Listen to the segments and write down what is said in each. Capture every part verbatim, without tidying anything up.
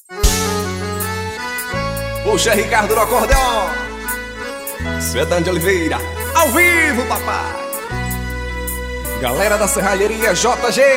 Puxa Ricardo no acordeon, Svedane de Oliveira, ao vivo, papai. Galera da Serralheria J G.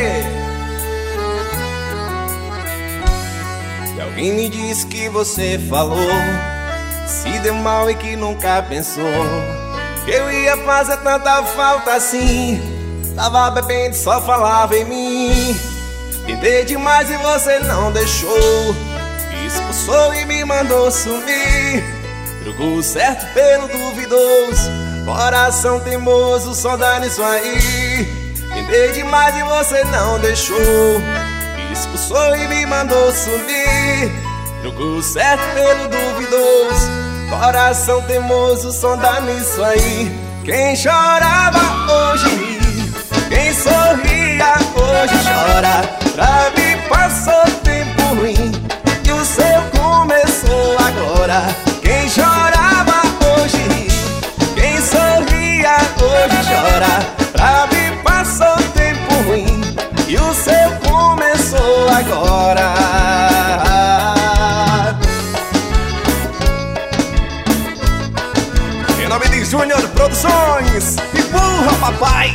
E alguém me disse que você falou, se deu mal e que nunca pensou que eu ia fazer tanta falta assim. Tava bebendo, só falava em mim. Tentei demais e você não deixou. Expulsou e me mandou sumir. Trocou certo pelo duvidoso. Coração teimoso, só dá nisso aí. Tentei demais e você não deixou. Expulsou e me mandou sumir. Trocou certo pelo duvidoso. Coração teimoso, só dá nisso aí. Quem chorava hoje ri, quem sorria hoje chora. Pra mim passou tempo ruim e o seu começou agora. Quem chorava hoje ri, quem sorria hoje chora. Pra mim passou tempo ruim e o seu começou agora. Em nome de Júnior Produções, empurra, papai!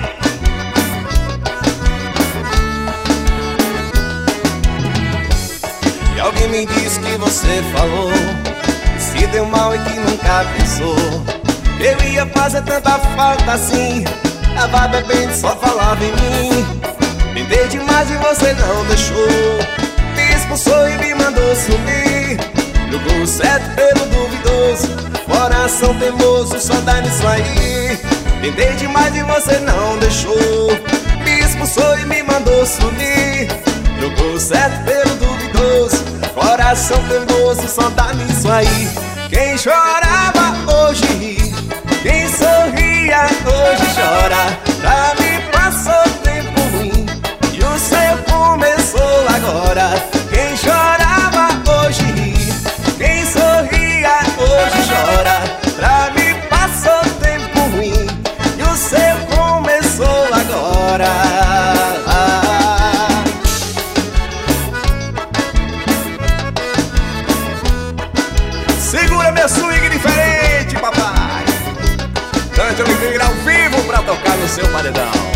E alguém me disse que você falou, que se deu mal e que nunca pensou que eu ia fazer tanta falta assim. Tava bebendo, só falava em mim. Tentei demais e você não deixou. Me expulsou e me mandou sumir. Jogou certo pelo duvidoso. Coração teimoso, só dá nisso aí. Tentei demais e você não deixou. Me expulsou e me mandou sumir. Jogou certo pelo duvidoso. Coração teimoso, só dá nisso aí. Quem chorava hoje ri, quem sorria hoje chora. Pra mim passou tempo ruim e o seu começou agora. Quem chorava hoje ri, quem sorria hoje chora. Pra mim passou tempo ruim e o seu começou agora. Segura meu swing diferente, papai. Dante Oliveira ao vivo pra tocar no seu paredão.